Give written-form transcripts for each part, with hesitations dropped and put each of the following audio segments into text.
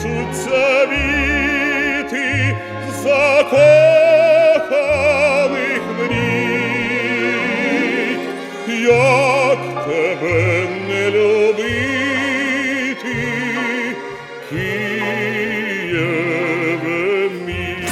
пишуть завіти закоханих мрій. Як тебе не любити, Києве мій.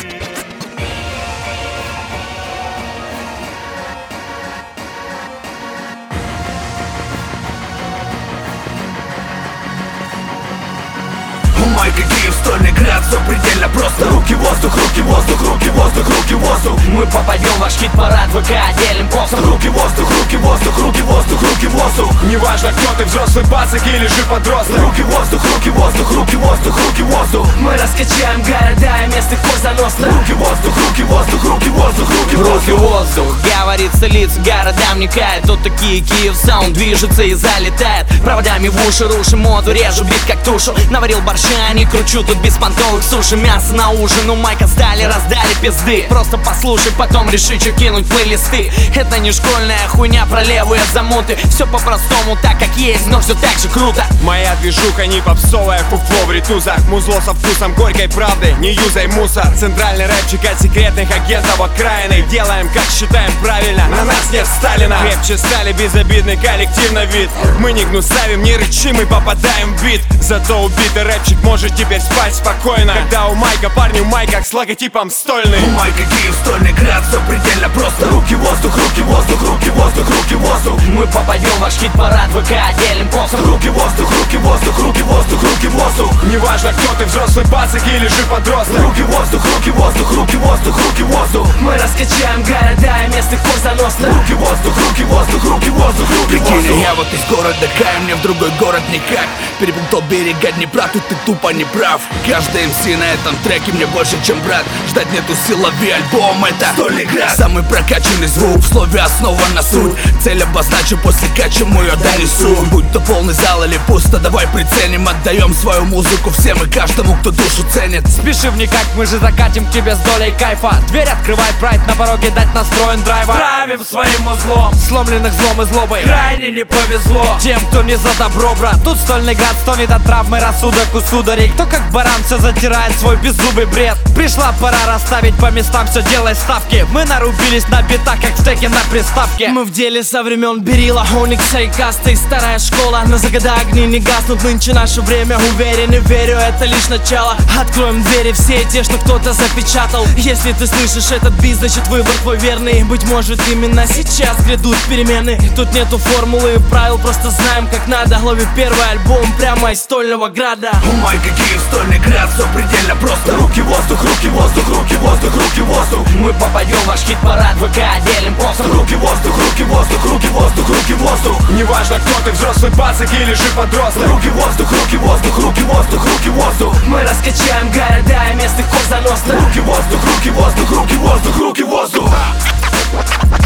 Майка, Киев, стольный град, все предельно просто. Руки в воздух, руки в воздух, руки в воздух, руки в воздух. Мы попадем в ваш хит-парад, ВК делим постом. Руки в воздух, руки в воздух, руки в воздух, руки в воздух. Неважно, кто ты, взрослый пацак или же подросток. Руки в воздух, руки в воздух, руки в воздух, руки в воздух. Мы раскачаем города и мест их позаносно. Руки в воздух, руки в воздух, руки в воздух, руки в воздух. Руки в воздух, говорит столица, городам не кает. Тут такие Киев саунд движется и залетает. Проводами в уши, рушим моду, режу бит как тушу. Наварил борща, не кручу тут без понтовых суши. Мясо на ужин, у Майка сдали, раздали пизды. Просто послушай, потом реши, что кинуть плейлисты. Это не школьная хуйня про левые замуты. Все по-простому, так как есть, но все так же круто. Моя движуха не попсовая, фуфло в ритузах. Музло со вкусом горькой правды, не юзай мусор. Центральный рэпчик от секретных агентов окраины. Делаем, как считаем правильно, на нас нет Сталина. Крепче стали, безобидный коллективно вид. Мы не гнусавим, не рычим и попадаем в бит. Зато убитый рэпчик может теперь спать спокойно, когда у Майка парни в майках с логотипом стольный. У Майка, Киев, стольный град, все предельно просто. Руки в воздух, руки в воздух, руки в воздух, руки в воздух. Мы попадем в ваш хит-парад, ВК делим постом. Руки в воздух, руки в воздух, руки в воздух, руки в воздух. Неважно, кто ты, взрослый пацак или же подросток. Руки в воздух, руки в воздух, руки в воздух, руки в воздух. Мы раскачаем города и мест их позаносно. Руки в воздух, руки в воздух, руки в воздух, руки в воздух. Я вот из города Кая, мне в другой город никак. Перепутал берега Днепра, тут ты тупо не прав. Каждый МС на этом треке мне больше, чем брат. Ждать нету сил, лови альбом, это стольный град. Самый прокачанный звук, в слове основан на суть. Цель обозначу, после кача мы ее донесу. Будь то полный зал или пусто, давай приценим. Отдаем свою музыку всем и каждому, кто душу ценит. Спеши вникать, мы же закатим к тебе с долей кайфа. Дверь открывай, прайд на пороге дать настроен драйва. Правим своим узлом, сломленных злом и злобой крайне не повезло тем, кто не за добро, брат. Тут стольный град стонет от травмы, рассудок у сударей. Кто как баран все затирает свой беззубый бред. Пришла пора расставить по местам, все делай ставки. Мы нарубились на битах, как стеки на приставке. Мы в деле со времен Берила, Оникса и Касты. Старая школа, на загода огни не гаснут. Нынче наше время, уверен и верю, это лишь начало. Откроем двери все те, что кто-то запечатал. Если ты слышишь этот бит, значит выбор твой верный. Быть может именно сейчас грядут перемены. Тут нету формулы и правил, просто знаем как надо. Ловим первый альбом прямо из стольного града. У Майка, Киев, стольный град, все предельно просто. Руки в воздух, руки в воздух, руки в воздух, руки в воздух. Мы попадем в ваш хит-парад, ВК делим постом. Руки в воздух, руки в воздух, руки в воздух, руки в воздух. Неважно, кто ты, взрослый пацак или же подросток. Руки в воздух, руки в воздух, руки в воздух, руки в воздух. Мы раскачаем города и мест их позаносно. Руки в воздух, руки в воздух, руки в воздух, руки в воздух.